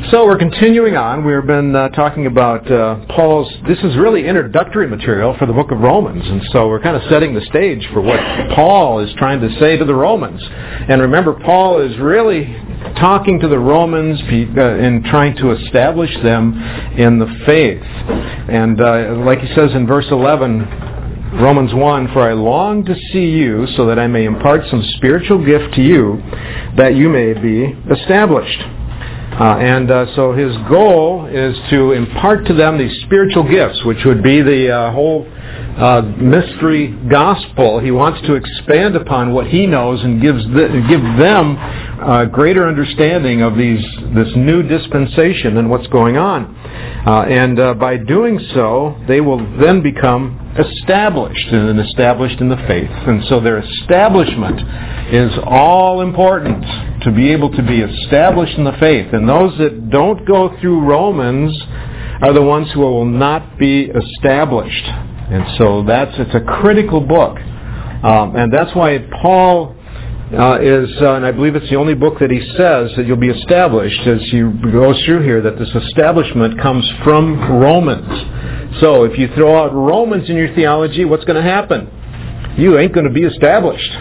So we're continuing on. We've been talking about Paul's, this is really introductory material for the book of Romans. And so we're kind of setting the stage for what Paul is trying to say to the Romans. And remember, Paul is really talking to the Romans and trying to establish them in the faith. And like he says in verse 11, Romans 1, "For I long to see you so that I may impart some spiritual gift to you, that you may be established." So his goal is to impart to them these spiritual gifts, which would be the whole mystery gospel. He wants to expand upon what he knows and give them greater understanding of this new dispensation and what's going on. By doing so, they will then become established in the faith. And so their establishment is all important, to be able to be established in the faith. And those that don't go through Romans are the ones who will not be established. And so it's a critical book. And that's why Paul and I believe it's the only book that he says that you'll be established, as he goes through here, that this establishment comes from Romans. So if you throw out Romans in your theology, what's going to happen? You ain't going to be established.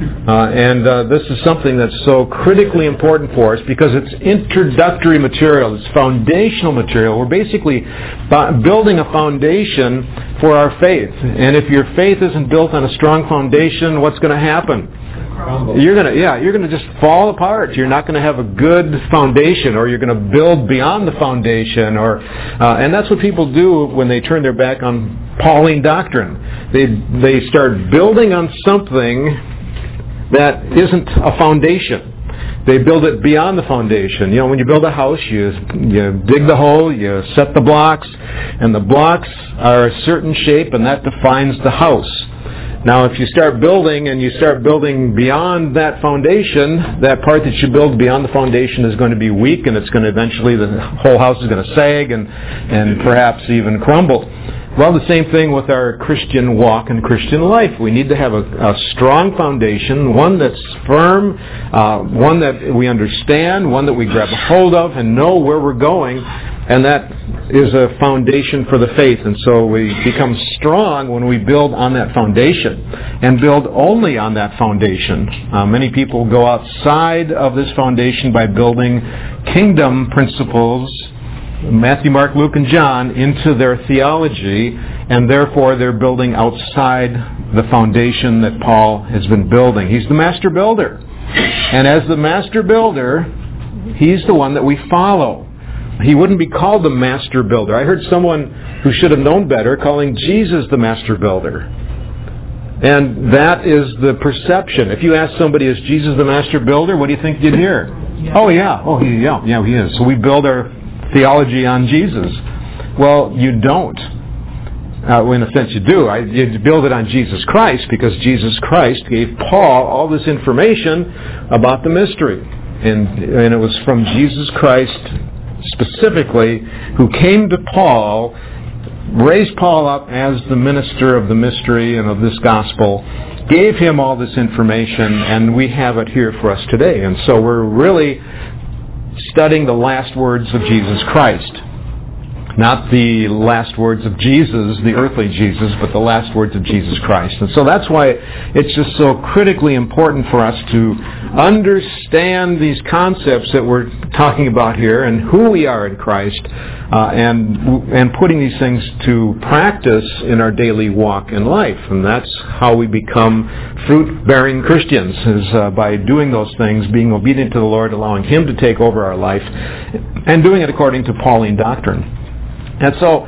This is something that's so critically important for us because it's introductory material. It's foundational material. We're basically building a foundation for our faith. And if your faith isn't built on a strong foundation, what's going to happen? You're going to just fall apart. You're not going to have a good foundation, or you're going to build beyond the foundation, and that's what people do when they turn their back on Pauline doctrine. They start building on something that isn't a foundation. They build it beyond the foundation. You know, when you build a house, you dig the hole, you set the blocks, and the blocks are a certain shape, and that defines the house. Now, if you start building and you start building beyond that foundation, that part that you build beyond the foundation is going to be weak, and it's going to eventually, the whole house is going to sag and perhaps even crumble. Well, the same thing with our Christian walk and Christian life. We need to have a strong foundation, one that's firm, one that we understand, one that we grab a hold of and know where we're going, and that is a foundation for the faith. And so we become strong when we build on that foundation and build only on that foundation. Many people go outside of this foundation by building kingdom principles, Matthew, Mark, Luke, and John, into their theology, and therefore they're building outside the foundation that Paul has been building. He's the master builder. And as the master builder, he's the one that we follow. He wouldn't be called the master builder. I heard someone who should have known better calling Jesus the master builder. And that is the perception. If you ask somebody, is Jesus the master builder, what do you think you'd hear? Yeah. Oh, yeah. Oh, yeah, he is. So we build our theology on Jesus. Well, you don't. In a sense you do. You build it on Jesus Christ, because Jesus Christ gave Paul all this information about the mystery. And it was from Jesus Christ specifically who came to Paul, raised Paul up as the minister of the mystery and of this gospel, gave him all this information, and we have it here for us today. And so we're really studying the last words of Jesus Christ. Not the last words of Jesus, the earthly Jesus, but the last words of Jesus Christ. And so that's why it's just so critically important for us to understand these concepts that we're talking about here and who we are in Christ, and putting these things to practice in our daily walk in life. And that's how we become fruit-bearing Christians, is by doing those things, being obedient to the Lord, allowing Him to take over our life, and doing it according to Pauline doctrine. And so,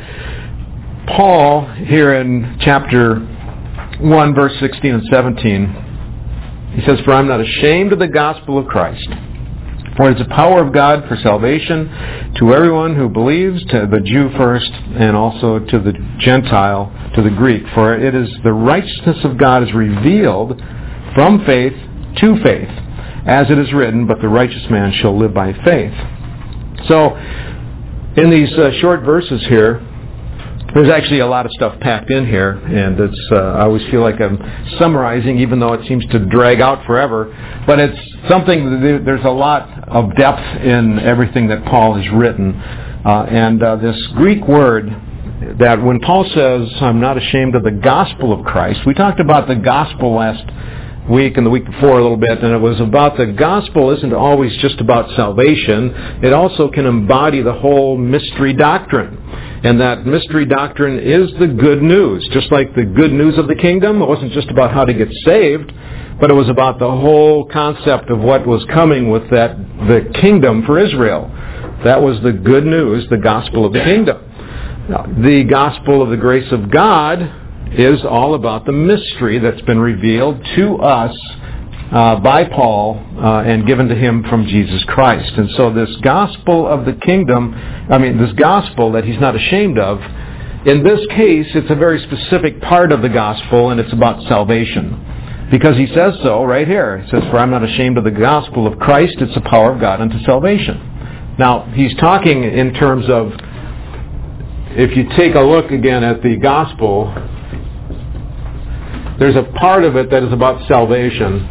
Paul, here in chapter 1, verse 16 and 17, he says, "For I am not ashamed of the gospel of Christ, for it is the power of God for salvation to everyone who believes, to the Jew first, and also to the Gentile, to the Greek. For it is the righteousness of God is revealed from faith to faith, as it is written, but the righteous man shall live by faith." So, in these short verses here, There's actually a lot of stuff packed in here, and I always feel like I'm summarizing, even though it seems to drag out forever. But it's something, there's a lot of depth in everything that Paul has written. And this Greek word, that when Paul says, I'm not ashamed of the gospel of Christ, we talked about the gospel last week and the week before a little bit, and it was about the gospel isn't always just about salvation. It also can embody the whole mystery doctrine. And that mystery doctrine is the good news. Just like the good news of the kingdom, it wasn't just about how to get saved, but it was about the whole concept of what was coming with the kingdom for Israel. That was the good news, the gospel of the kingdom. Now, the gospel of the grace of God is all about the mystery that's been revealed to us by Paul and given to him from Jesus Christ. And so this gospel of the kingdom, this gospel that he's not ashamed of, in this case, it's a very specific part of the gospel, and it's about salvation. Because he says so right here. He says, for I'm not ashamed of the gospel of Christ, it's the power of God unto salvation. Now, he's talking in terms of, if you take a look again at the gospel, there's a part of it that is about salvation.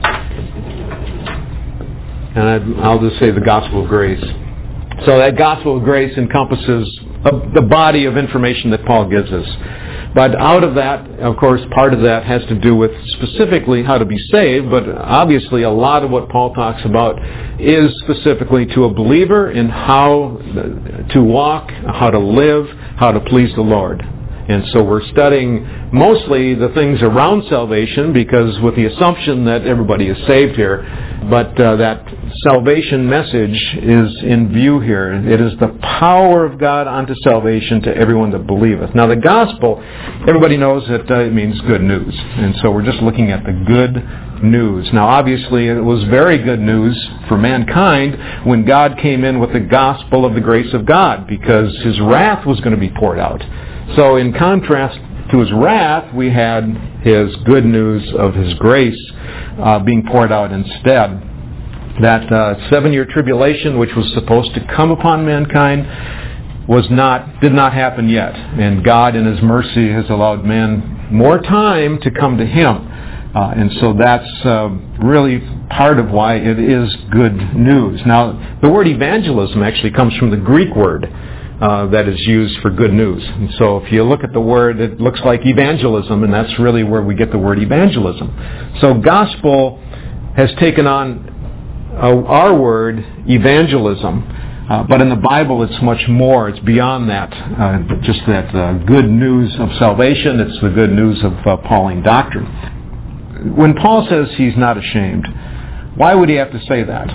And I'll just say the gospel of grace. So that gospel of grace encompasses the body of information that Paul gives us. But out of that, of course, part of that has to do with specifically how to be saved, but obviously a lot of what Paul talks about is specifically to a believer in how to walk, how to live, how to please the Lord. And so we're studying mostly the things around salvation, because with the assumption that everybody is saved here, but that salvation message is in view here. It is the power of God unto salvation to everyone that believeth. Now the gospel, everybody knows that it means good news. And so we're just looking at the good news. Now obviously it was very good news for mankind when God came in with the gospel of the grace of God, because His wrath was going to be poured out. So in contrast to His wrath, we had His good news of His grace being poured out instead. That 7-year tribulation, which was supposed to come upon mankind, did not happen yet. And God in His mercy has allowed man more time to come to Him. And so that's really part of why it is good news. Now, the word evangelism actually comes from the Greek word that is used for good news. And so if you look at the word, it looks like evangelism, and that's really where we get the word evangelism. So gospel has taken on our word evangelism, but in the Bible it's much more. It's beyond that, just that good news of salvation. It's the good news of Pauline doctrine. When Paul says he's not ashamed, why would he have to say that?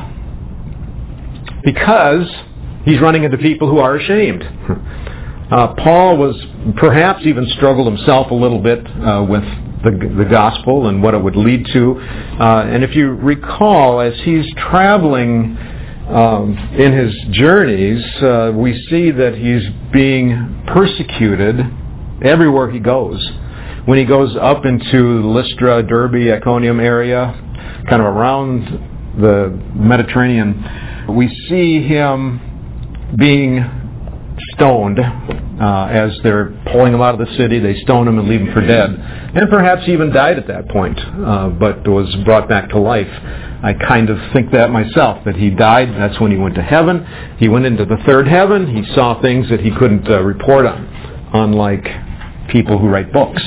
Because he's running into people who are ashamed. Paul was perhaps even struggled himself a little bit with the gospel and what it would lead to. And if you recall, as he's traveling in his journeys, we see that he's being persecuted everywhere he goes. When he goes up into Lystra, Derbe, Iconium area, kind of around the Mediterranean, we see him being stoned as they're pulling him out of the city. They stone him and leave him for dead, and perhaps even died at that point, but was brought back to life. I kind of think that myself, that he died. That's when he went to heaven. He went into the third heaven. He saw things that he couldn't report on, unlike people who write books.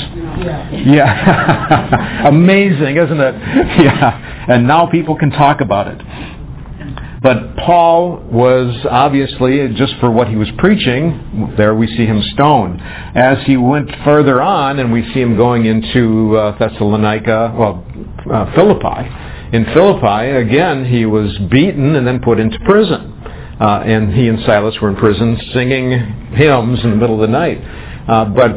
Yeah. Amazing, isn't it? Yeah. And now people can talk about it. But Paul was obviously, just for what he was preaching, there we see him stoned. As he went further on, and we see him going into Philippi. In Philippi, again, he was beaten and then put into prison. And he and Silas were in prison singing hymns in the middle of the night. But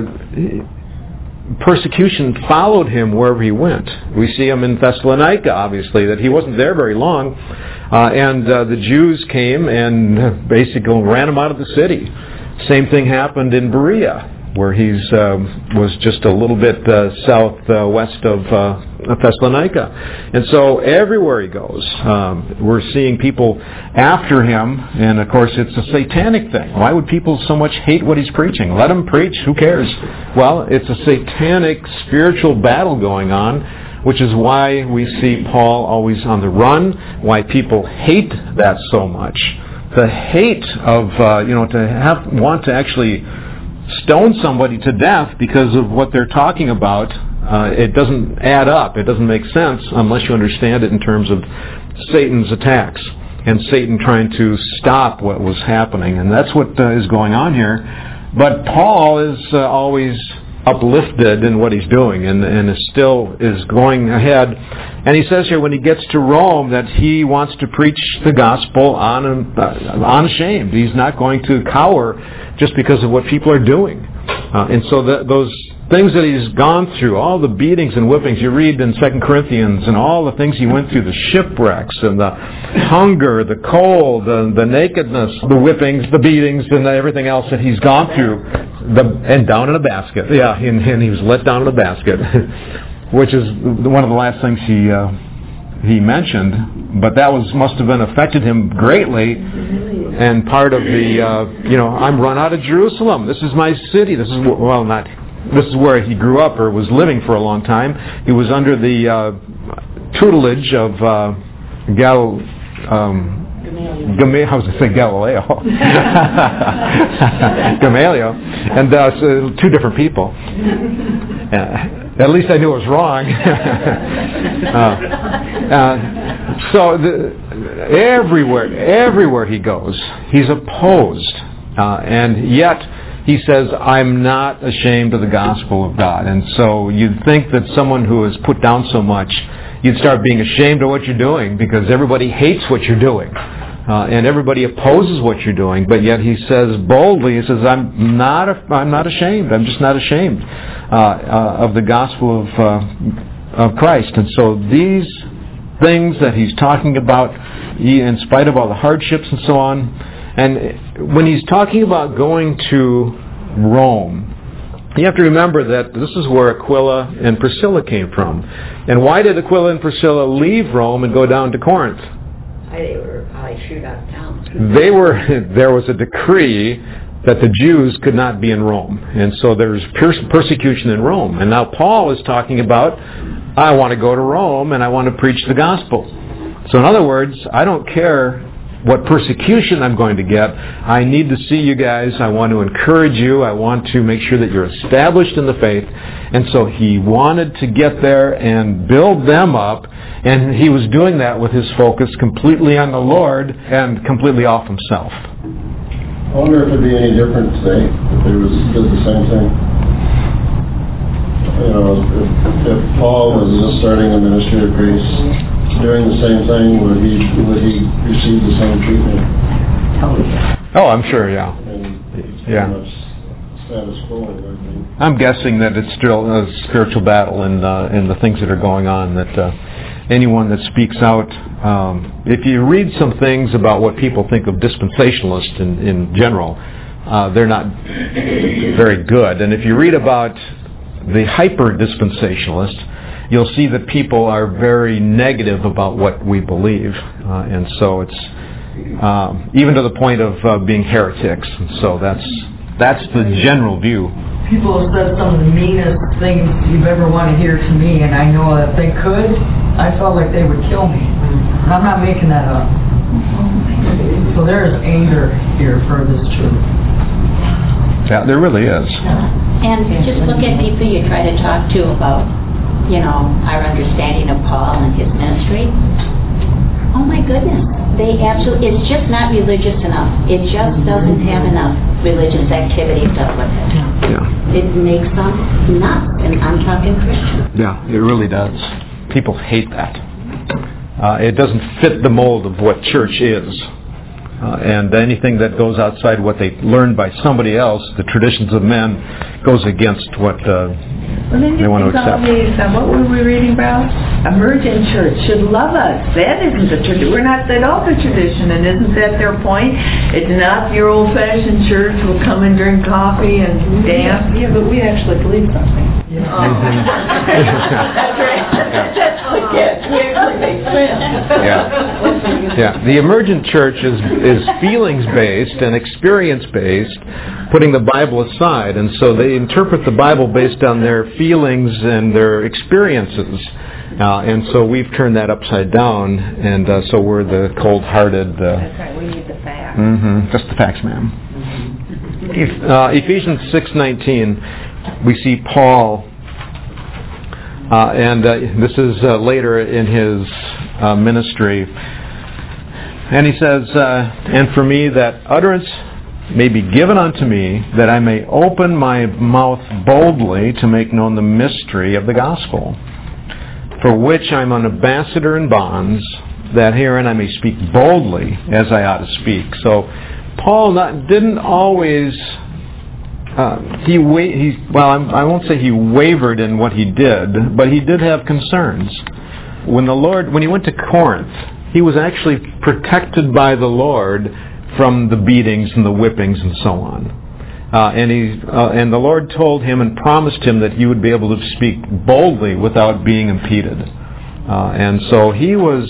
persecution followed him wherever he went. We see him in Thessalonica, obviously, that he wasn't there very long. And the Jews came and basically ran him out of the city. Same thing happened in Berea. where he's was just a little bit southwest of Thessalonica. And so everywhere he goes, we're seeing people after him, and of course it's a satanic thing. Why would people so much hate what he's preaching? Let him preach, who cares? Well, it's a satanic spiritual battle going on, which is why we see Paul always on the run, why people hate that so much. The hate of, to want to actually stone somebody to death because of what they're talking about, it doesn't add up. It doesn't make sense unless you understand it in terms of Satan's attacks and Satan trying to stop what was happening. And that's what is going on here. But Paul is always uplifted in what he's doing and still is going ahead. And he says here when he gets to Rome that he wants to preach the gospel unashamed. He's not going to cower just because of what people are doing. And so those things that he's gone through, all the beatings and whippings, you read in 2 Corinthians, and all the things he went through, the shipwrecks and the hunger, the cold, the nakedness, the whippings, the beatings, and everything else that he's gone through, and down in a basket. Yeah, and he was let down in a basket, which is one of the last things he mentioned, but that must have been affected him greatly, and part of the, I'm run out of Jerusalem. This is my city. This is where he grew up or was living for a long time. He was under the tutelage of Galileo. Gamaliel, and so two different people. At least I knew it was wrong. So everywhere he goes, he's opposed, and yet he says, "I'm not ashamed of the gospel of God." And so you'd think that someone who is put down so much, you'd start being ashamed of what you're doing because everybody hates what you're doing. And everybody opposes what you're doing, but yet he says boldly, he says, I'm not ashamed. I'm just not ashamed of the gospel of Christ. And so these things that he's talking about, in spite of all the hardships and so on, and when he's talking about going to Rome, you have to remember that this is where Aquila and Priscilla came from. And why did Aquila and Priscilla leave Rome and go down to Corinth? They were probably shooed out of town. There was a decree that the Jews could not be in Rome. And so there's persecution in Rome. And now Paul is talking about, I want to go to Rome and I want to preach the gospel. So in other words, I don't care what persecution I'm going to get. I need to see you guys. I want to encourage you. I want to make sure that you're established in the faith. And so he wanted to get there and build them up. And he was doing that with his focus completely on the Lord and completely off himself. I wonder if it'd be any different today if they did the same thing. If Paul was just starting a ministry of grace, doing the same thing, would he receive the same treatment? Oh, I'm sure, yeah. Yeah. Status quo, I think. I'm guessing that it's still a spiritual battle in the things that are going on, that anyone that speaks out, if you read some things about what people think of dispensationalists in general, they're not very good. And if you read about the hyper-dispensationalist, you'll see that people are very negative about what we believe. And so it's even to the point of being heretics. So that's the general view. People have said some of the meanest things you've ever want to hear to me, and I know that if they could, I felt like they would kill me. And I'm not making that up. So there is anger here for this truth. Yeah, there really is. And just look at people you try to talk to about, our understanding of Paul and his ministry. Oh my goodness. It's just not religious enough. It just doesn't have enough religious activity done with it. Yeah. It makes them nuts, and I'm talking Christians. Yeah, it really does. People hate that. It doesn't fit the mold of what church is. And anything that goes outside what they learned by somebody else, the traditions of men, goes against what Well, then they want to it's accept. always, what were we reading about? Emergent church should love us. That isn't the tradition. We're not that altar tradition, and isn't that their point? It's not your old-fashioned church will come and drink coffee and dance. Yeah, but we actually believe something. That's right. That's what gets. We actually make sense. Yeah. The emergent church is feelings-based and experience-based, putting the Bible aside, and so they interpret the Bible based on their feelings and their experiences. And so we've turned that upside down, and so we're the cold-hearted... That's right. We need the facts. Just the facts, ma'am. Ephesians 6:19, we see Paul, and this is later in his ministry, and he says, "And for me that utterance may be given unto me, that I may open my mouth boldly to make known the mystery of the gospel, for which I'm an ambassador in bonds, that herein I may speak boldly as I ought to speak." So Paul didn't always, I won't say he wavered in what he did, but he did have concerns. When he went to Corinth, he was actually protected by the Lord from the beatings and the whippings and so on. And the Lord told him and promised him that he would be able to speak boldly without being impeded. And so he was,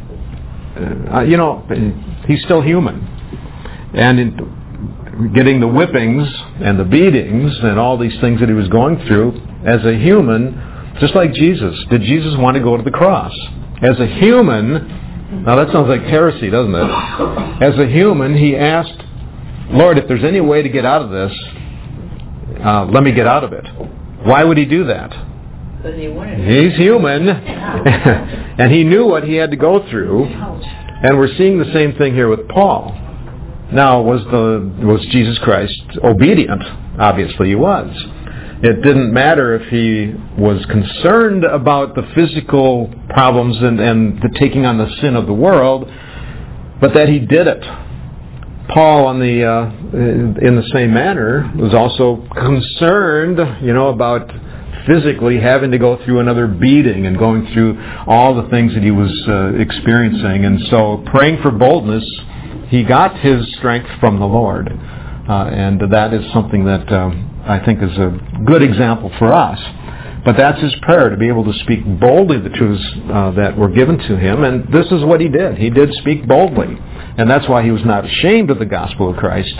he's still human. And in getting the whippings and the beatings and all these things that he was going through, as a human, just like Jesus, did Jesus want to go to the cross? As a human, now that sounds like heresy, doesn't it? As a human, he asked, "Lord, if there's any way to get out of this, let me get out of it." Why would he do that? He's human, and he knew what he had to go through, and we're seeing the same thing here with Paul. Now, was Jesus Christ obedient? Obviously he was. It didn't matter if he was concerned about the physical problems and the taking on the sin of the world, but that he did it. Paul, in the same manner, was also concerned, about physically having to go through another beating and going through all the things that he was experiencing. And so, praying for boldness, he got his strength from the Lord. And that is something that I think is a good example for us. But that's his prayer, to be able to speak boldly the truths that were given to him. And this is what he did. He did speak boldly. And that's why he was not ashamed of the gospel of Christ.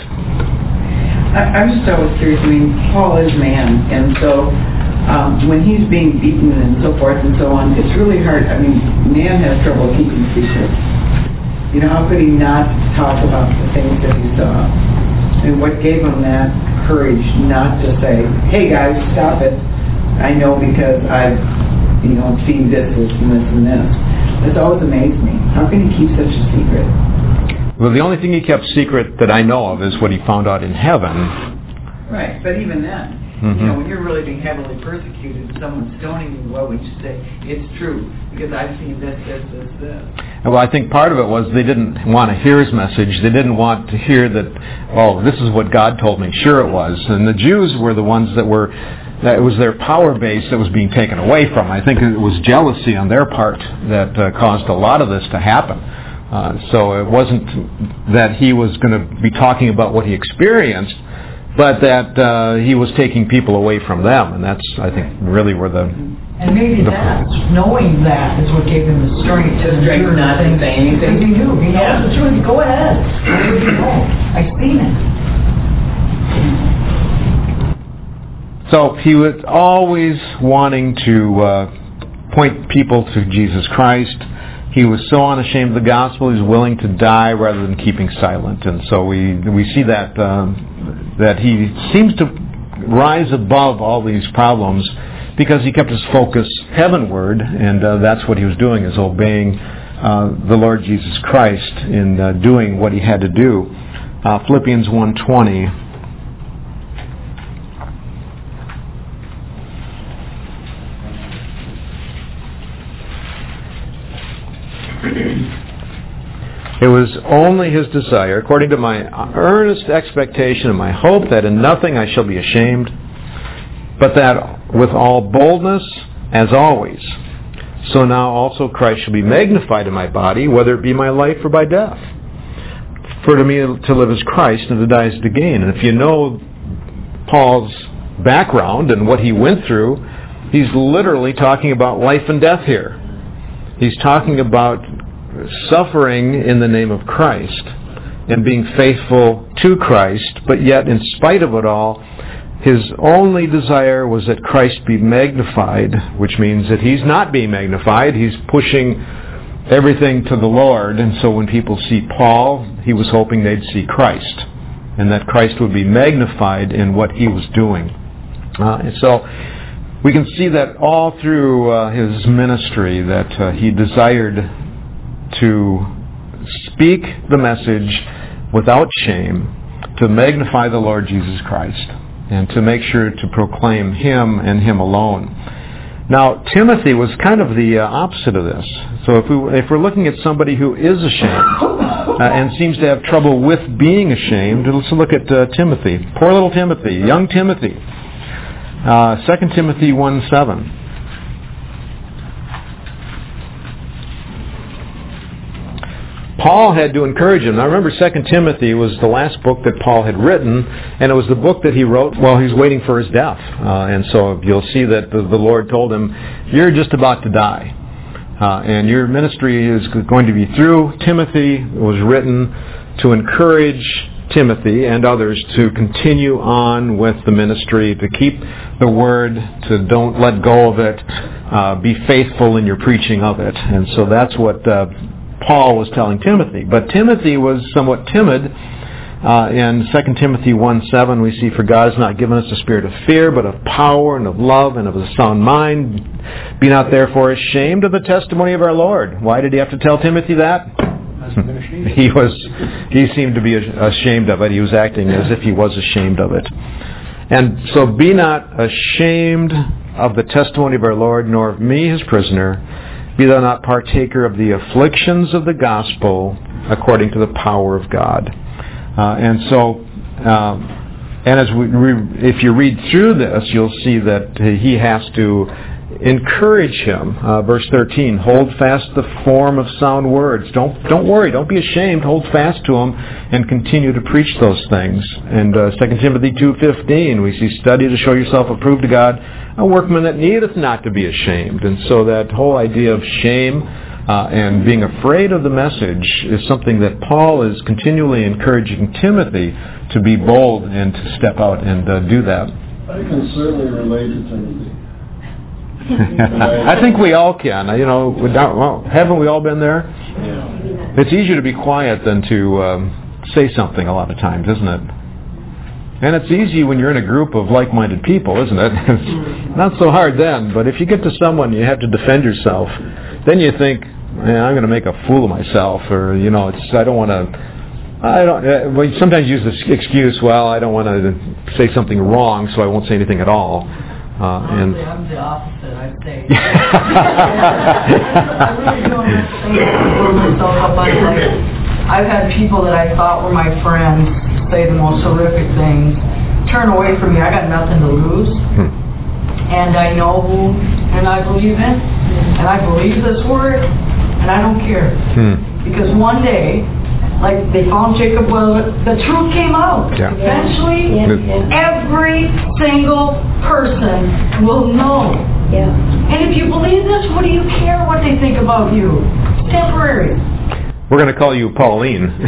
I'm just always curious. Paul is man. And so when he's being beaten and so forth and so on, it's really hard. Man has trouble keeping secrets. How could he not talk about the things that he saw? And what gave him that courage not to say, "Hey guys, stop it. I know because I've, seen this and this and this." It's always amazed me. How can he keep such a secret? Well, the only thing he kept secret that I know of is what he found out in heaven. Right, but even then, when you're really being heavily persecuted, someone's stoning you, what would you say? It's true, because I've seen this. Well, I think part of it was they didn't want to hear his message. They didn't want to hear that, this is what God told me. Sure it was. And the Jews were the ones that it was their power base that was being taken away from. I think it was jealousy on their part that caused a lot of this to happen. So it wasn't that he was going to be talking about what he experienced, but that he was taking people away from them. And that's, I think, really where the... And maybe knowing that is what gave him the strength to not to say anything. He knew. He knows the truth. Go ahead. I've seen it. So he was always wanting to point people to Jesus Christ. He was so unashamed of the gospel, he was willing to die rather than keeping silent. And so we see that he seems to rise above all these problems because he kept his focus heavenward, and that's what he was doing, is obeying the Lord Jesus Christ in doing what he had to do. Philippians 1:20. It was only his desire, according to my earnest expectation and my hope, that in nothing I shall be ashamed, but that with all boldness as always. So now also Christ shall be magnified in my body, whether it be my life or by death. For to me to live is Christ, and to die is to gain. And if you know Paul's background and what he went through, he's literally talking about life and death here. He's talking about suffering in the name of Christ and being faithful to Christ, but yet in spite of it all, his only desire was that Christ be magnified, which means that he's not being magnified. He's pushing everything to the Lord, and so when people see Paul, he was hoping they'd see Christ, and that Christ would be magnified in what he was doing. And so we can see that all through his ministry, that he desired to speak the message without shame, to magnify the Lord Jesus Christ, and to make sure to proclaim him and him alone. Now, Timothy was kind of the opposite of this. So if we're looking at somebody who is ashamed and seems to have trouble with being ashamed, let's look at Timothy. Poor little Timothy, young Timothy. 2 Timothy 1:7. Paul had to encourage him. Now remember, 2 Timothy was the last book that Paul had written, and it was the book that he wrote while he was waiting for his death. And so you'll see that the Lord told him, you're just about to die. And your ministry is going to be through. Timothy was written to encourage Timothy and others to continue on with the ministry, to keep the word, to don't let go of it, be faithful in your preaching of it. And so that's what Paul was telling Timothy. But Timothy was somewhat timid. In 2 Timothy 1:7 we see, for God has not given us a spirit of fear, but of power and of love and of a sound mind. Be not therefore ashamed of the testimony of our Lord. Why did he have to tell Timothy that? He seemed to be ashamed of it. He was acting as if he was ashamed of it. And so be not ashamed of the testimony of our Lord, nor of me his prisoner. Be thou not partaker of the afflictions of the gospel according to the power of God. And as if you read through this, you'll see that he has to encourage him. Verse 13, hold fast the form of sound words. Don't worry, don't be ashamed. Hold fast to them and continue to preach those things. And 2 Timothy 2:15, we see, study to show yourself approved to God, a workman that needeth not to be ashamed. And so that whole idea of shame and being afraid of the message is something that Paul is continually encouraging Timothy to be bold and to step out and do that. I can certainly relate to Timothy. I think we all can. Haven't we all been there? Yeah. It's easier to be quiet than to say something a lot of times, isn't it? And it's easy when you're in a group of like-minded people, isn't it? It's not so hard then, but if you get to someone you have to defend yourself, then you think, man, I'm going to make a fool of myself, or, well, sometimes use this excuse, well, I don't want to say something wrong, so I won't say anything at all. Honestly, I'm the opposite, I'd say. I really don't pull myself up on I've had people that I thought were my friends say the most horrific things, turn away from me. I got nothing to lose. And I know who, and I believe in, and I believe this word, and I don't care. Because one day, like they found Jacob, the truth came out. Yeah. Eventually, every single person will know. Yeah. And if you believe this, what do you care what they think about you? It's temporary. We're going to call you Pauline. I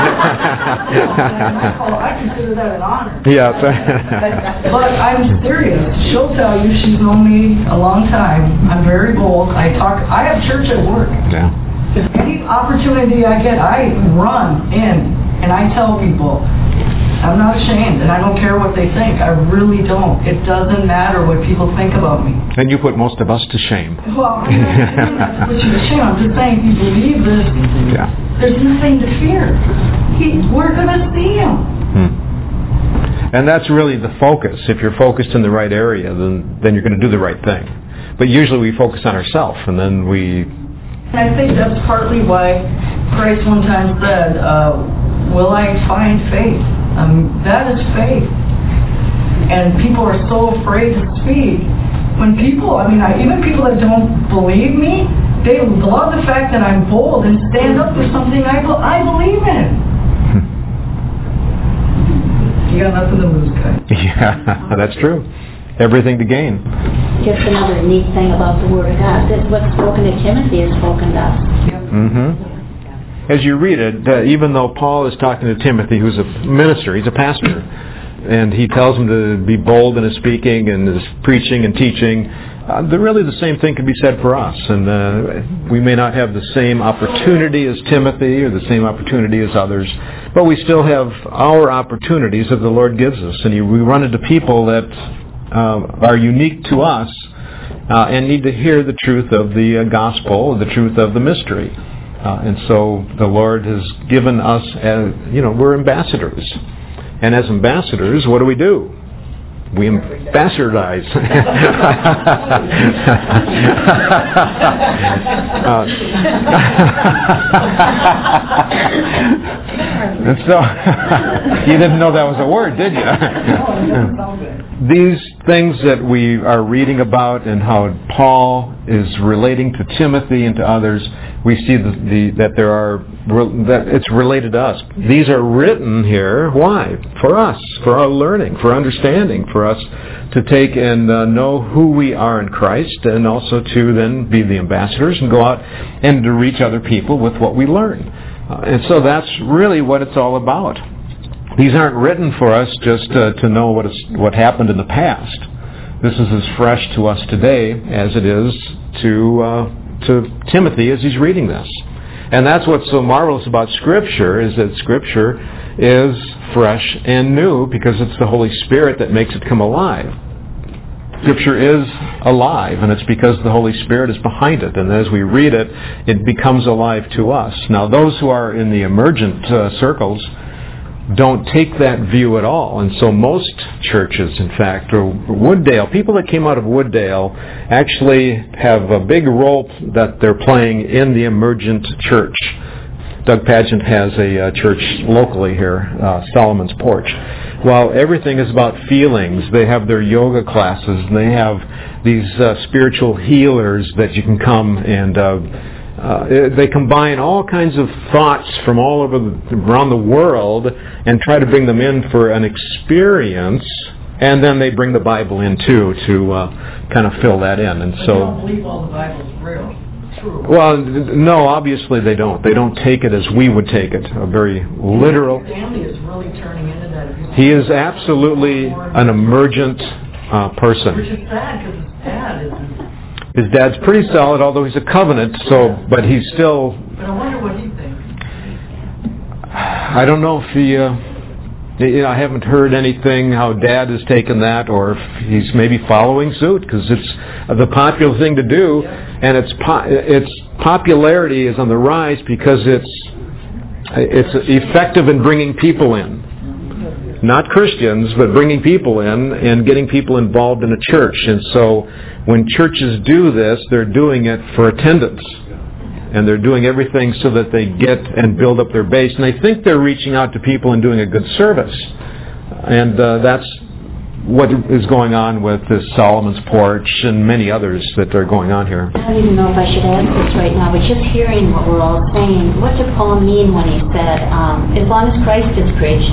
consider that an honor. Yeah. But I'm serious. She'll tell you she's known me a long time. I'm very bold. I have church at work. Yeah. Any opportunity I get, I run in and I tell people, I'm not ashamed and I don't care what they think. I really don't. It doesn't matter what people think about me. And you put most of us to shame. Well, I'm not saying that to put you to shame. I'm just saying if you believe this, there's nothing to fear. We're going to see him. And that's really the focus. If you're focused in the right area, then you're going to do the right thing. But usually we focus on ourselves and then we... I think that's partly why Christ one time said, will I find faith? That is faith. And people are so afraid to speak. when people, even people that don't believe me, they love the fact that I'm bold and stand up for something I believe in. You got nothing to lose, guys. Yeah, that's true. Everything to gain. Just another neat thing about the Word of God. That what's spoken to Timothy is spoken to us. Mm-hmm. As you read it, even though Paul is talking to Timothy, who's a minister, he's a pastor, and he tells him to be bold in his speaking and his preaching and teaching, really the same thing can be said for us. And we may not have the same opportunity as Timothy or the same opportunity as others, but we still have our opportunities that the Lord gives us. And we run into people that are unique to us and need to hear the truth of the gospel, the truth of the mystery. And so the Lord has given us, we're ambassadors. And as ambassadors, what do? We ambassadorize. And so, you didn't know that was a word, did you? These things that we are reading about and how Paul is relating to Timothy and to others, we see that it's related to us. These are written here. Why? For us, for our learning, for understanding, for us to take and know who we are in Christ, and also to then be the ambassadors and go out and to reach other people with what we learn. And so that's really what it's all about. These aren't written for us just to know what happened in the past. This is as fresh to us today as it is to Timothy as he's reading this. And that's what's so marvelous about Scripture, is that Scripture is fresh and new because it's the Holy Spirit that makes it come alive. Scripture is alive, and it's because the Holy Spirit is behind it. And as we read it, it becomes alive to us. Now, those who are in the emergent circles don't take that view at all. And so most churches, in fact, or Wooddale, people that came out of Wooddale actually have a big role that they're playing in the emergent church. Doug Pageant has a church locally here, Solomon's Porch. While everything is about feelings, they have their yoga classes, and they have these spiritual healers that you can come and they combine all kinds of thoughts from all over around the world and try to bring them in for an experience, and then they bring the Bible in too to kind of fill that in. And so, they don't believe all the Bible's real. True. Well, no, obviously they don't. They don't take it as we would take it, a very literal. Stanley is really turning into that. He is absolutely an emergent person. Which is sad because his dad isn't. His dad's pretty solid, although he's a covenant. But he's still. But I wonder what he thinks. I don't know if he. I haven't heard anything how Dad has taken that, or if he's maybe following suit, because it's the popular thing to do, and its popularity is on the rise because it's effective in bringing people in. Not Christians, but bringing people in and getting people involved in a church. And so when churches do this, they're doing it for attendance. And they're doing everything so that they get and build up their base. And they think they're reaching out to people and doing a good service. And that's what is going on with this Solomon's Porch and many others that are going on here. I don't even know if I should ask this right now, but just hearing what we're all saying, what did Paul mean when he said, as long as Christ is preached,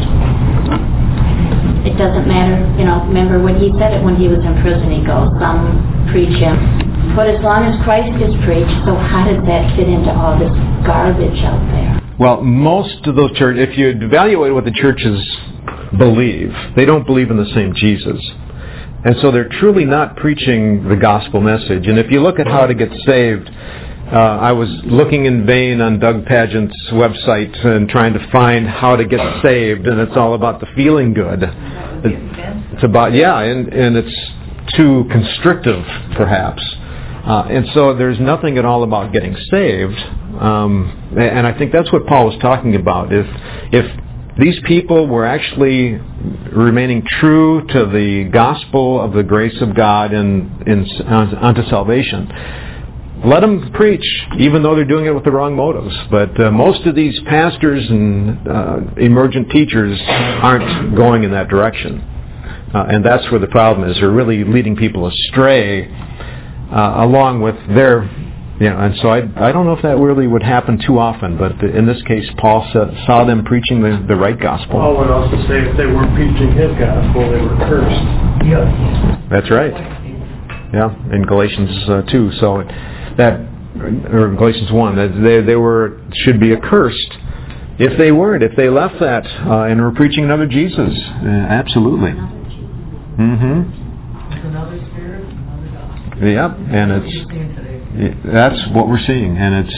it doesn't matter, remember when he said it when he was in prison, he goes, some preach him. But as long as Christ is preached, so how does that fit into all this garbage out there? Well, most of those churches, if you evaluate what the churches believe, they don't believe in the same Jesus. And so they're truly not preaching the gospel message. And if you look at how to get saved, I was looking in vain on Doug Pageant's website and trying to find how to get saved, and it's all about the feeling good. It's about, and it's too constrictive, perhaps. And so there's nothing at all about getting saved. And I think that's what Paul was talking about. If these people were actually remaining true to the gospel of the grace of God unto salvation, let them preach, even though they're doing it with the wrong motives. But most of these pastors and emergent teachers aren't going in that direction. And that's where the problem is. They're really leading people astray along with their, and so I don't know if that really would happen too often, but in this case, Paul saw them preaching the right gospel. Paul would also say if they weren't preaching his gospel, they were cursed. Yes. That's right. Yeah, in Galatians 2. So or Galatians 1, that they should be accursed if they left that and were preaching another Jesus. Absolutely. Mm-hmm. Another spirit, another gospel. Yep, and that's what we're seeing, and it's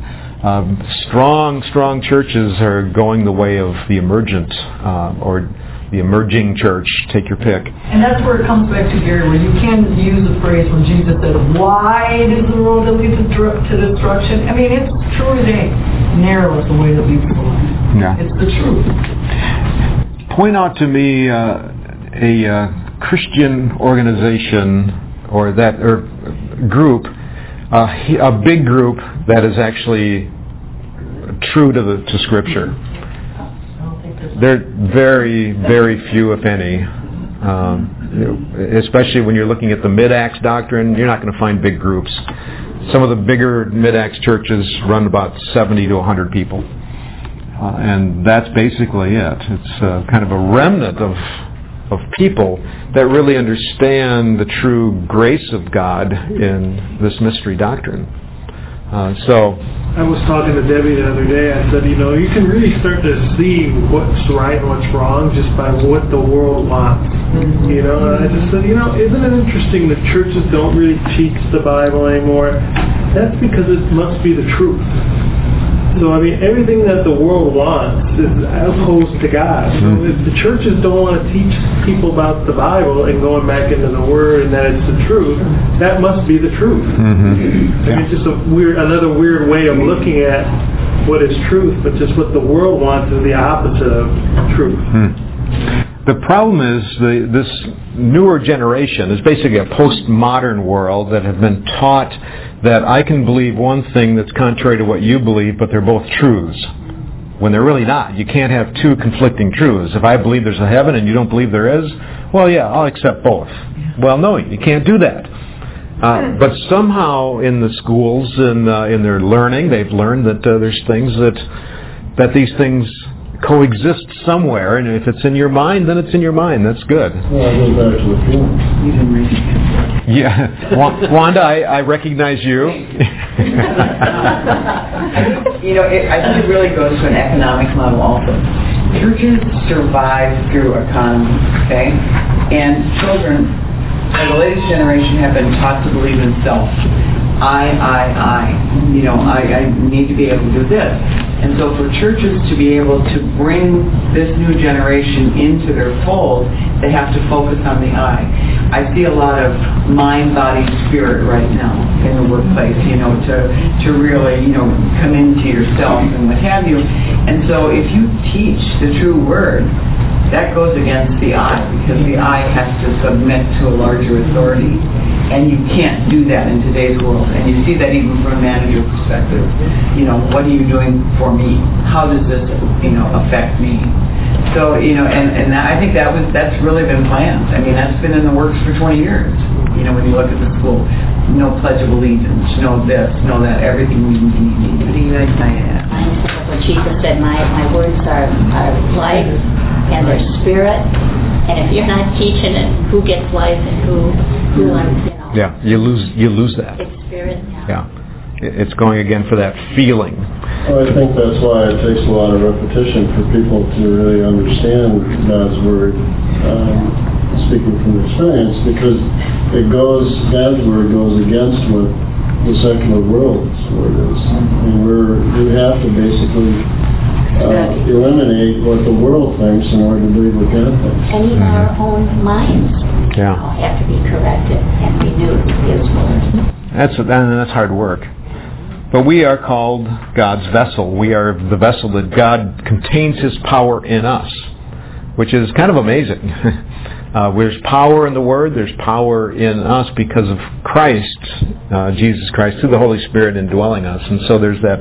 strong churches are going the way of the emergent or the emerging church. Take your pick. And that's where it comes back to, Gary, where you can use the phrase when Jesus said, "Wide is the road that leads to destruction." I mean, it's true today. Narrow is the way that leads to life. Yeah. It's the truth. Point out to me a Christian organization or group, a big group that is actually true to Scripture. They're very, very few, if any. Especially when you're looking at the Mid-Acts doctrine, you're not going to find big groups. Some of the bigger Mid-Acts churches run about 70 to 100 people. And that's basically it. It's kind of a remnant of people that really understand the true grace of God in this mystery doctrine. I was talking to Debbie the other day. I said, you can really start to see what's right and what's wrong just by what the world wants. And I just said, isn't it interesting that churches don't really teach the Bible anymore? That's because it must be the truth. So, everything that the world wants is opposed to God. So if the churches don't want to teach people about the Bible and going back into the Word and that it's the truth, that must be the truth. Mm-hmm. It's just another weird way of looking at what is truth, but just what the world wants is the opposite of truth. The problem is this newer generation is basically a postmodern world that have been taught that I can believe one thing that's contrary to what you believe, but they're both truths, when they're really not. You can't have two conflicting truths. If I believe there's a heaven and you don't believe there is, well, yeah, I'll accept both. Well, no, you can't do that. But somehow in the schools and in their learning, they've learned that there's things that these things coexist somewhere, and if it's in your mind, then it's in your mind. That's good. Well, I go back to the feeling. You didn't read it. Yeah. Wanda, I recognize you. I think it really goes to an economic model also. Churches survive through economy, okay? And children, the latest generation, have been taught to believe in self. I need to be able to do this. And so for churches to be able to bring this new generation into their fold, they have to focus on the I. I see a lot of mind, body, spirit right now in the workplace, to really, come into yourself and what have you. And so if you teach the true word, that goes against the I, because the I has to submit to a larger authority. And you can't do that in today's world. And you see that even from a manager perspective. What are you doing for me? How does this, affect me? So, and I think that's really been planned. That's been in the works for 20 years. When you look at the school, no Pledge of Allegiance, no this, no that, everything we need. What do you guys say? When Jesus said, my words are life and their spirit, and if you're not teaching it, who gets life and who yeah, you lose that. It's spirit. Yeah. It's going again for that feeling. Well, I think that's why it takes a lot of repetition for people to really understand God's Word, speaking from experience, because God's Word goes against what the secular world's Word is. We have to basically eliminate what the world thinks in order to believe what God thinks. And even our own minds have to be corrected and renewed with His Word. That's hard work. But we are called God's vessel. We are the vessel that God contains His power in us, which is kind of amazing. There's power in the Word. There's power in us because of Christ, Jesus Christ, through the Holy Spirit indwelling us. And so there's that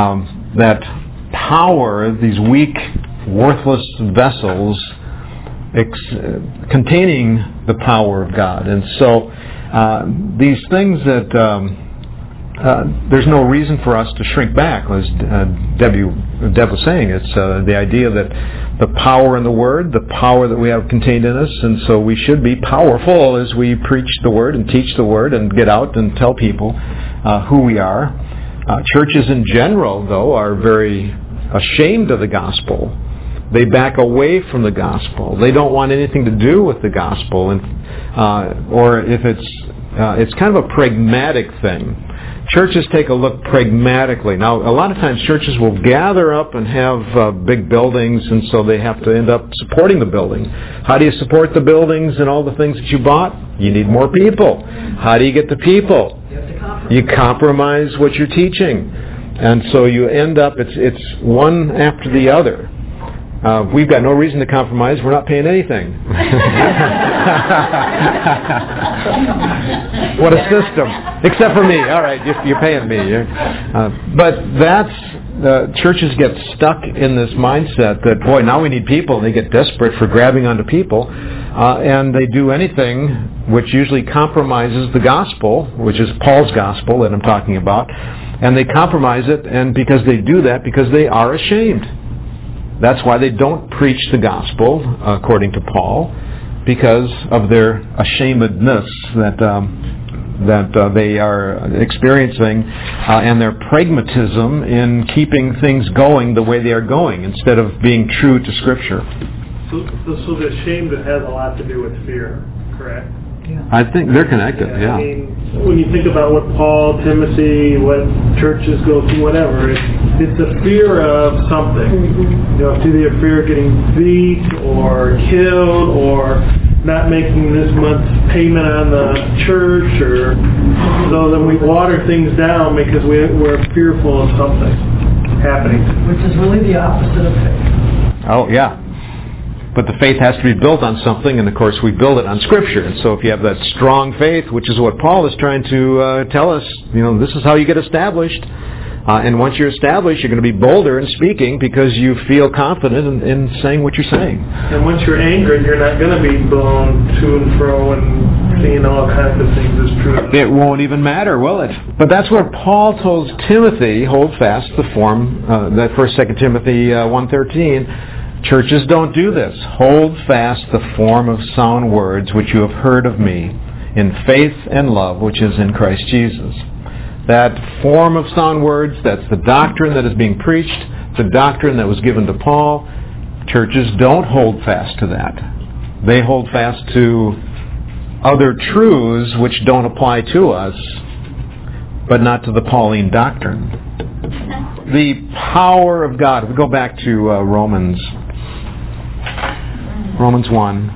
power, these weak, worthless vessels containing the power of God. And so these things that there's no reason for us to shrink back, as Deb was saying. It's the idea that the power in the Word, the power that we have contained in us, and so we should be powerful as we preach the Word and teach the Word and get out and tell people who we are. Churches in general, though, are very ashamed of the gospel. They back away from the gospel. They don't want anything to do with the gospel, and or if it's kind of a pragmatic thing. Churches take a look pragmatically. Now, a lot of times churches will gather up and have big buildings, and so they have to end up supporting the building. How do you support the buildings and all the things that you bought? You need more people. How do you get the people? You compromise what you're teaching. And so you end up, it's one after the other. We've got no reason to compromise. We're not paying anything. What a system. Except for me. All right, you're paying me. But churches get stuck in this mindset that, boy, now we need people. And they get desperate for grabbing onto people. And they do anything which usually compromises the gospel, which is Paul's gospel that I'm talking about. And they compromise it, and because they do that, because they are ashamed. That's why they don't preach the gospel, according to Paul, because of their ashamedness that they are experiencing, and their pragmatism in keeping things going the way they are going, instead of being true to Scripture. So the shame that has a lot to do with fear, correct? Yeah. I think they're connected, yeah. I mean, when you think about what Paul, Timothy, what churches go through, whatever, it's a fear of something. You know, it's either a fear of getting beat or killed or not making this month's payment on the church, or so then we water things down because we're fearful of something happening. Which is really the opposite of faith. Oh, yeah. But the faith has to be built on something, and of course we build it on Scripture. And so if you have that strong faith, which is what Paul is trying to tell us, this is how you get established. And once you're established, you're going to be bolder in speaking because you feel confident in saying what you're saying. And once you're angry, you're not going to be blown to and fro and seeing all kinds of things as true. It won't even matter, will it? But that's where Paul tells Timothy, hold fast the form, that 2 Timothy 1:13, churches don't do this. Hold fast the form of sound words which you have heard of me in faith and love which is in Christ Jesus. That form of sound words, that's the doctrine that is being preached, the doctrine that was given to Paul. Churches don't hold fast to that. They hold fast to other truths which don't apply to us, but not to the Pauline doctrine. The power of God. If we go back to Romans 1.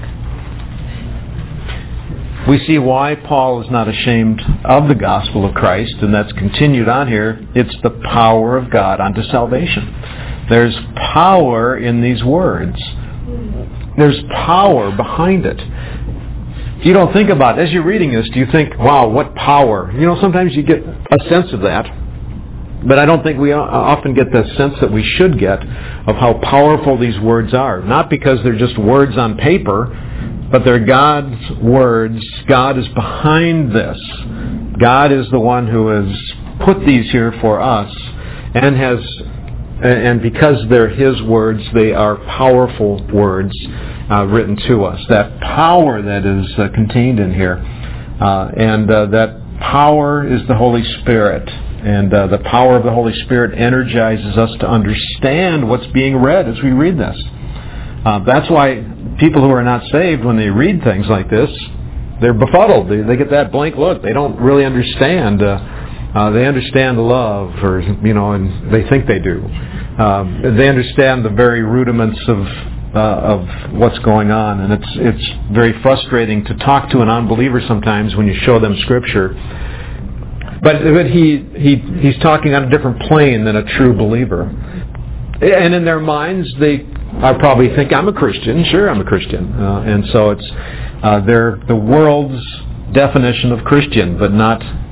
We see why Paul is not ashamed of the gospel of Christ, and that's continued on here. It's the power of God unto salvation. There's power in these words. There's power behind it. If you don't think about it, as you're reading this, do you think, wow, what power? Sometimes you get a sense of that. But I don't think we often get the sense that we should get of how powerful these words are. Not because they're just words on paper, but they're God's words. God is behind this. God is the one who has put these here for us, and because they're His words, they are powerful words written to us. That power that is contained in here, and that power is the Holy Spirit. And the power of the Holy Spirit energizes us to understand what's being read as we read this. That's why people who are not saved, when they read things like this, they're befuddled. They get that blank look. They don't really understand. They understand love, and they think they do. They understand the very rudiments of what's going on, and it's very frustrating to talk to an unbeliever sometimes when you show them Scripture. But he's talking on a different plane than a true believer. And in their minds, I probably think, I'm a Christian. Sure, I'm a Christian. And so it's they're the world's definition of Christian, but not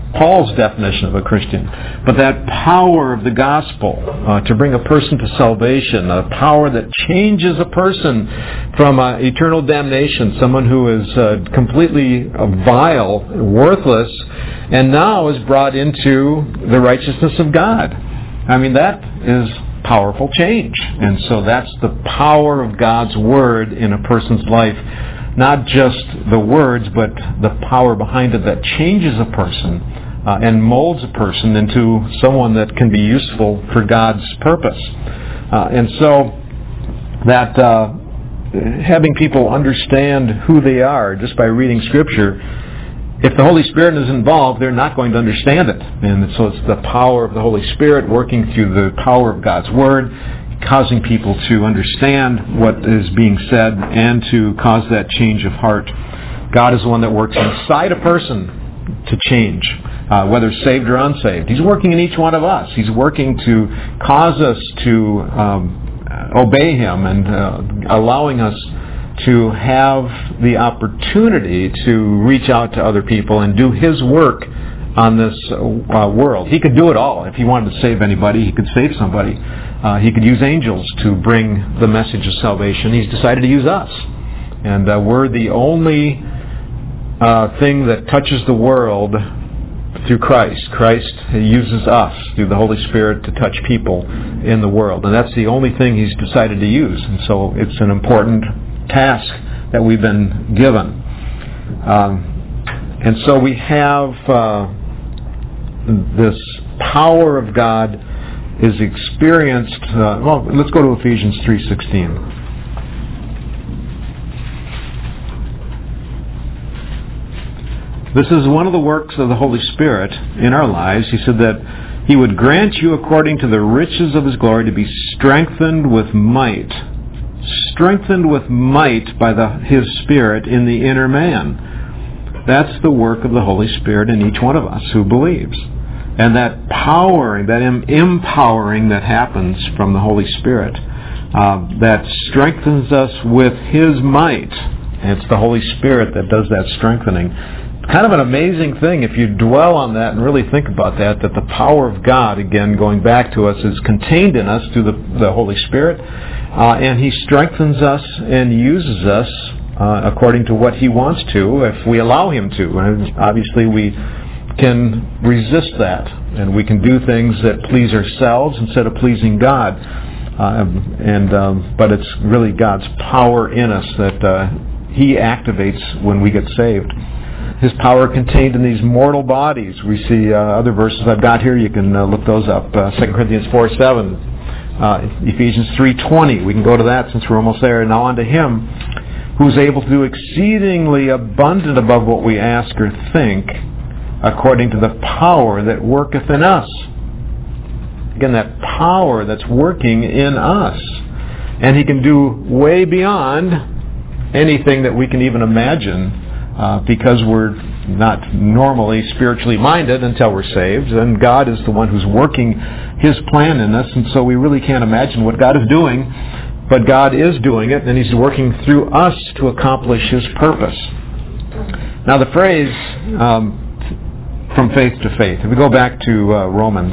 Paul's definition of a Christian. But that power of the gospel to bring a person to salvation, a power that changes a person from eternal damnation, someone who is completely vile, worthless, and now is brought into the righteousness of God. I mean, that is powerful change. And so that's the power of God's Word in a person's life. Not just the words, but the power behind it that changes a person and molds a person into someone that can be useful for God's purpose. And so that having people understand who they are just by reading Scripture, if the Holy Spirit is involved, they're not going to understand it. And so it's the power of the Holy Spirit working through the power of God's Word, causing people to understand what is being said and to cause that change of heart. God is the one that works inside a person to change, whether saved or unsaved. He's working in each one of us. He's working to cause us to obey Him and allowing us to have the opportunity to reach out to other people and do His work on this world. He could do it all. If He wanted to save anybody, He could save somebody. He could use angels to bring the message of salvation. He's decided to use us. And we're the only thing that touches the world through Christ. Christ uses us through the Holy Spirit to touch people in the world. And that's the only thing He's decided to use. And so it's an important task that we've been given. And so we have this power of God is experienced. Well, let's go to Ephesians 3:16. This is one of the works of the Holy Spirit in our lives. He said that He would grant you according to the riches of His glory to be strengthened with might. Strengthened with might by His Spirit in the inner man. That's the work of the Holy Spirit in each one of us who believes. And that powering, that empowering that happens from the Holy Spirit, that strengthens us with His might. And it's the Holy Spirit that does that strengthening. Kind of an amazing thing if you dwell on that and really think about that the power of God, again, going back to us, is contained in us through the Holy Spirit. And He strengthens us and uses us according to what He wants to, if we allow Him to. And obviously we can resist that, and we can do things that please ourselves instead of pleasing God. But it's really God's power in us that He activates when we get saved. His power contained in these mortal bodies. We see other verses I've got here. You can look those up. 2 Corinthians 4:7, Ephesians 3:20. We can go to that since we're almost there. Now unto Him who's able to do exceedingly abundant above what we ask or think, according to the power that worketh in us. Again, that power that's working in us. And He can do way beyond anything that we can even imagine, because we're not normally spiritually minded until we're saved. And God is the one who's working His plan in us, and so we really can't imagine what God is doing, but God is doing it, and He's working through us to accomplish His purpose. Now the phrase, from faith to faith, if we go back to Romans,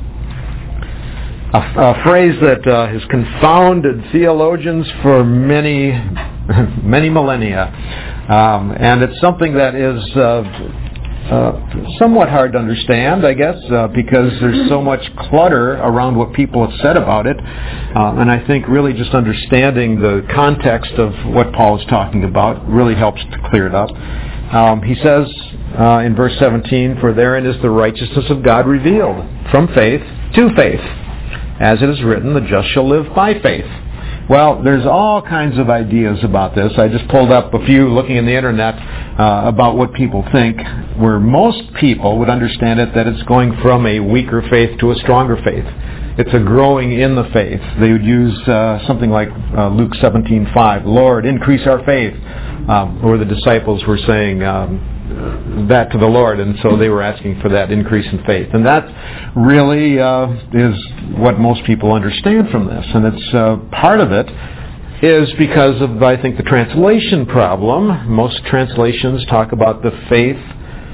a phrase that has confounded theologians for many millennia. And it's something that is somewhat hard to understand, I guess, because there's so much clutter around what people have said about it. And I think really just understanding the context of what Paul is talking about really helps to clear it up. He says in verse 17, "For therein is the righteousness of God revealed, from faith to faith. As it is written, the just shall live by faith." Well, there's all kinds of ideas about this. I just pulled up a few looking in the internet about what people think, where most people would understand it that it's going from a weaker faith to a stronger faith. It's a growing in the faith. They would use something like Luke 17:5, "Lord, increase our faith," or the disciples were saying that to the Lord, and so they were asking for that increase in faith. And that really is what most people understand from this. And it's part of it is because of, I think, the translation problem. Most translations talk about the faith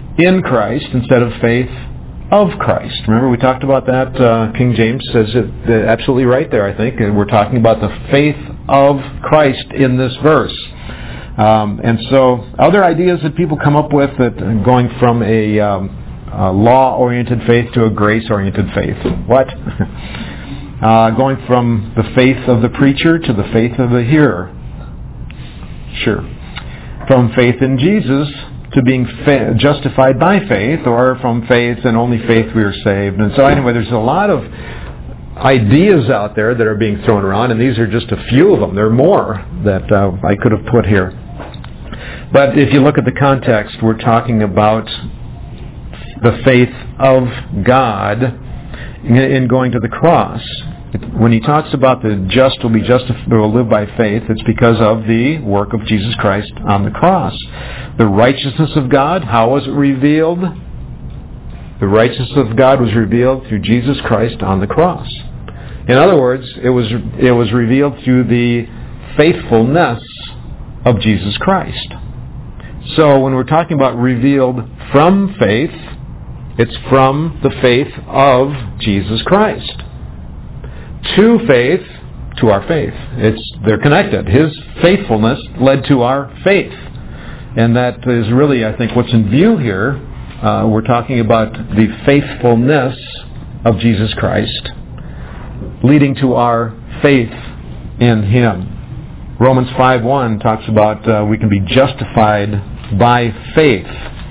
in Christ instead of faith of Christ. Remember, we talked about that. King James says it absolutely right there, I think. We're talking about the faith of Christ in this verse. And so other ideas that people come up with, that going from a law-oriented faith to a grace-oriented faith. What? Going from the faith of the preacher to the faith of the hearer. Sure. From faith in Jesus to being justified by faith, or from faith and only faith we are saved. And so anyway, there's a lot of ideas out there that are being thrown around, and these are just a few of them. There are more that I could have put here. But if you look at the context, we're talking about the faith of God in going to the cross. When he talks about the just will be justified, will live by faith, it's because of the work of Jesus Christ on the cross. The righteousness of God, how was it revealed? The righteousness of God was revealed through Jesus Christ on the cross. In other words, it was revealed through the faithfulness of Jesus Christ. So when we're talking about revealed from faith, it's from the faith of Jesus Christ. To faith, to our faith. They're connected. His faithfulness led to our faith. And that is really, I think, what's in view here. We're talking about the faithfulness of Jesus Christ leading to our faith in Him. Romans 5:1 talks about we can be justified by faith.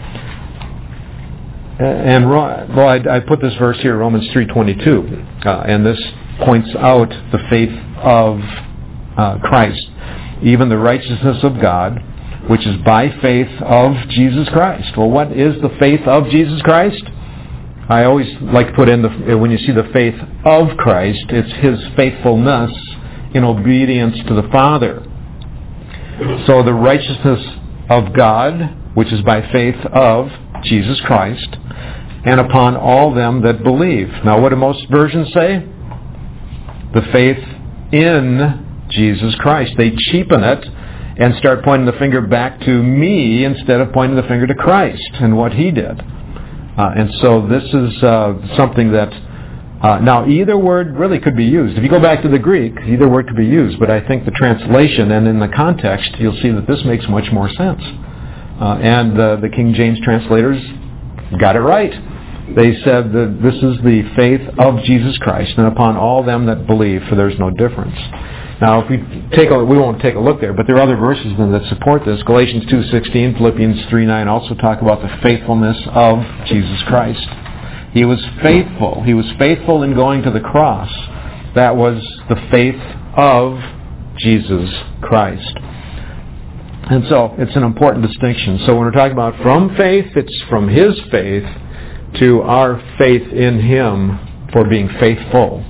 And I put this verse here, Romans 3:22, and this points out the faith of Christ, even the righteousness of God, which is by faith of Jesus Christ. Well, what is the faith of Jesus Christ? I always like to put in, when you see the faith of Christ, it's His faithfulness in obedience to the Father. So the righteousness of God, which is by faith of Jesus Christ, and upon all them that believe. Now, what do most versions say? The faith in Jesus Christ. They cheapen it and start pointing the finger back to me instead of pointing the finger to Christ and what He did. And so this is something that, now either word really could be used. If you go back to the Greek, either word could be used, but I think the translation and in the context, you'll see that this makes much more sense. And the King James translators got it right. They said that this is the faith of Jesus Christ, and upon all them that believe, for there's no difference. Now, if we won't take a look there, but there are other verses then that support this. Galatians 2:16, Philippians 3:9 also talk about the faithfulness of Jesus Christ. He was faithful. He was faithful in going to the cross. That was the faith of Jesus Christ. And so, it's an important distinction. So when we're talking about from faith, it's from His faith to our faith in Him for being faithful.